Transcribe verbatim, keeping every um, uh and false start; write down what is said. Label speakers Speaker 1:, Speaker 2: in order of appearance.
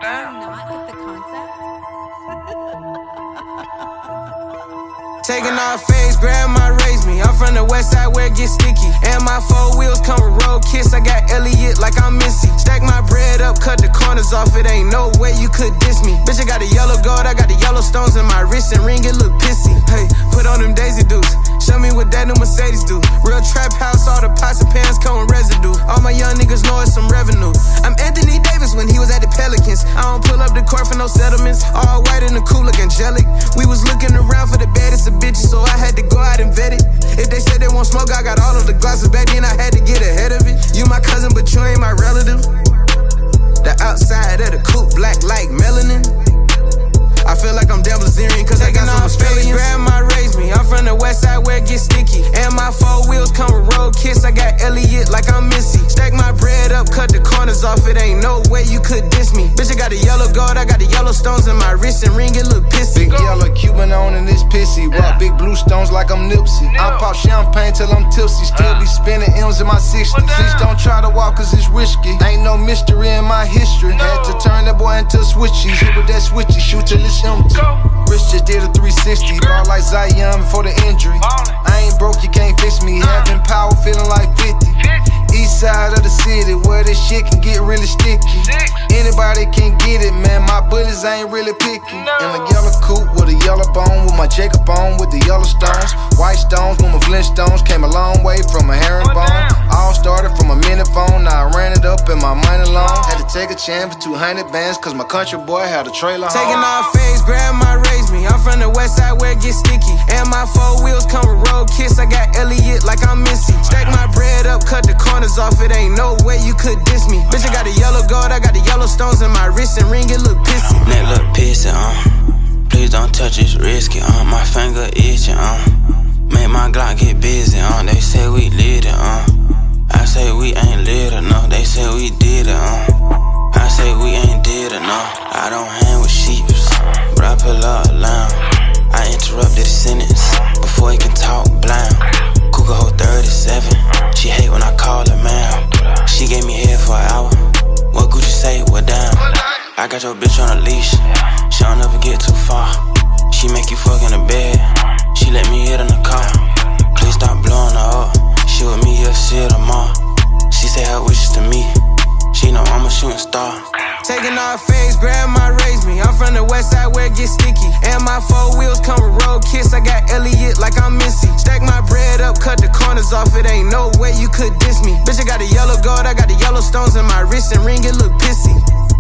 Speaker 1: damn. Not get the concept.
Speaker 2: Taking off face, grandma raised me. I'm from the west side where it gets sticky. And my four wheels come with road kiss. I got Elliot like I'm Missy. Stack my bread up, cut the corners off. It ain't no way you could diss me. Bitch, I got the yellow gold, I got the yellow stones in my wrist and ring. It look pissy. Hey, put on them Daisy Dukes. Show me what that new Mercedes do. Real trap house, all the pots and pans come with residue. All my young niggas know it's some revenue. I'm Anthony Davis when he was at the Pelicans. I don't pull up the court for no settlements. All white and the cool look angelic. We was looking around for the baddest of bitches, so I had to go out and vet it. If they said they want smoke, I got all of the glasses back then. I had to get ahead of it. You my cousin, but you ain't my relative. The outside of the coupe, black like melanin. I feel like I'm Dan Bilzerian, cause I got some Australians. Grandma raised me, I'm from the west side where it gets sticky. And my four wheels come with road kiss. I got Elliot like I'm Missy. Stack my bread up, cut the corners off. It ain't no way you could diss me. Bitch, I got the yellow gold, I got the yellow stones in my wrist and ring. It look pissy.
Speaker 3: Big yellow Cuban on and it's pissy. Rock big blue stones like I'm Nipsey. I pop champagne till I'm tipsy. Still be spinning M's in my sixties. Please don't try to walk cause it's risky. Ain't no mystery in my history. Had to turn that boy into a switchy. Hit with that switchy, shoot till it's empty. Rich just did a three sixty, ball like Zion before the injury. I ain't broke, you can't fix me. Having power, feeling like fifty. East side of the city, where this shit can get really sticky. Anybody can get it, man. My bullets ain't really picky. In a yellow coupe with a yellow bone, with my Jacob on with the yellow stones. White stones with my Flintstones. Came a long way from a herringbone. All started from a minute phone, now I ran it up in my money loan. Had to take a chance for two hundred bands, cause my country boy had a trailer home.
Speaker 2: Taking off face, grandma raised me. I'm from the west side where it gets sticky. And my four wheels come with road kiss. I got Elliot like I'm Missy. Stack my bread up, cut the corners off. It ain't no way you could diss me. Bitch, I got the yellow gold, I got the yellow stones in my wrist and ring. It look pissy.
Speaker 4: Neck look pissy, uh. Please don't touch, it's risky, uh. My finger itching, uh. Make my Glock get busy, uh. They say we lit it, uh. I say we ain't lit enough. They say we did it, uh. I say we ain't did enough. I don't hang with sheeps, but I pull up loud. I interrupted the sentence before he can talk blind. Cougar hold thirty-seven. She hate when I call her man. She gave me head for an hour. What Gucci say? What down? I got your bitch on a leash. She don't ever get too far. She make you fuck in the bed. She let me hit in the car. Please stop blowing her up. She with me, yeah, shit tomorrow. She say her wishes to me. She know I'm a shooting star.
Speaker 2: Taking off face, grandma raised me. I'm from the west side where it gets sticky. And my four wheels come with road kiss. I got Elliot like I'm Missy. Stack my bread up, cut the corners off. It ain't no way you could diss me. Bitch, I got the yellow gold, I got the yellow stones in my wrist and ring. It look pissy.